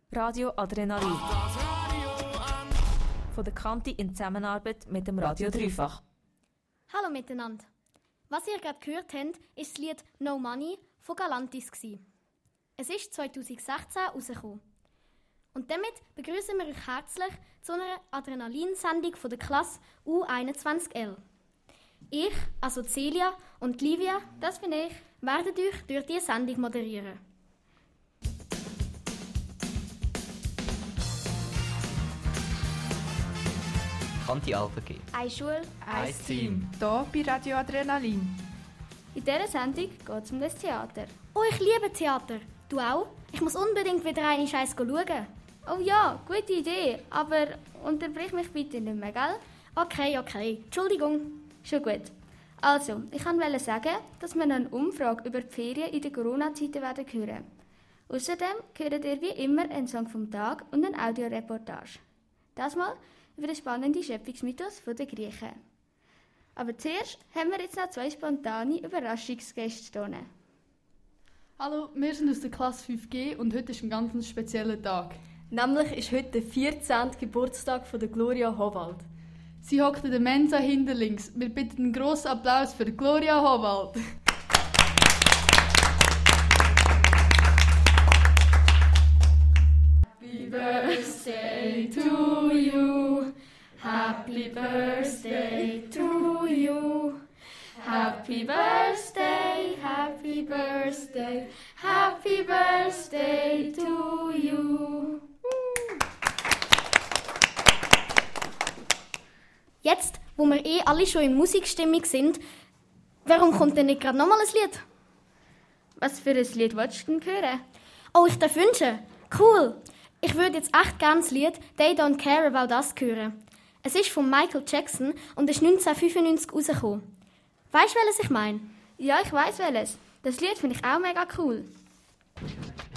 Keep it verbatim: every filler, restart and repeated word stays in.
Radio Adrenalin. Von der Kanti in Zusammenarbeit mit dem Radio Dreifach. Hallo miteinander. Was ihr gerade gehört habt, ist das Lied «No Money» von Galantis. Es ist zwanzig sechzehn rausgekommen. Und damit begrüßen wir euch herzlich zu einer Adrenalin-Sendung von der Klasse U einundzwanzig L. Ich, also Celia und Livia, das bin ich, werden euch durch diese Sendung moderieren. Kanti Alpha G. Eine Schule, ein Team. Hier bei Radio Adrenalin. In dieser Sendung geht es um das Theater. Oh, ich liebe Theater. Du auch? Ich muss unbedingt wieder eine Scheiß schauen. Oh ja, gute Idee. Aber unterbrich mich bitte nicht mehr, gell? Okay, okay. Entschuldigung. Schon gut. Also, ich wollte sagen, dass wir eine Umfrage über die Ferien in den Corona-Zeiten werden hören. Außerdem hören ihr wie immer einen Song vom Tag und eine Audioreportage. Das mal über den spannenden Schöpfungsmythos der Griechen. Aber zuerst haben wir jetzt noch zwei spontane Überraschungsgäste hier. Hallo, wir sind aus der Klasse fünf G und heute ist ein ganz spezieller Tag. Nämlich ist heute der vierzehnte Geburtstag von der Gloria Howald. Sie hockt in der Mensa hinter links. Wir bitten einen grossen Applaus für Gloria Howald. Happy birthday to you. Happy birthday to you. Happy birthday, happy birthday, happy birthday to you. Jetzt, wo wir eh alle schon in Musikstimmung sind, warum kommt denn nicht gerade nochmal ein Lied? Was für ein Lied willst du denn hören? Oh, ich darf wünschen. Cool. Ich würde jetzt echt gerne das Lied «They Don't Care About Us» hören. Es ist von Michael Jackson und ist neunzehnhundertfünfundneunzig rausgekommen. Weißt du, welches ich meine? Ja, ich weiss welches. Das Lied finde ich auch mega cool.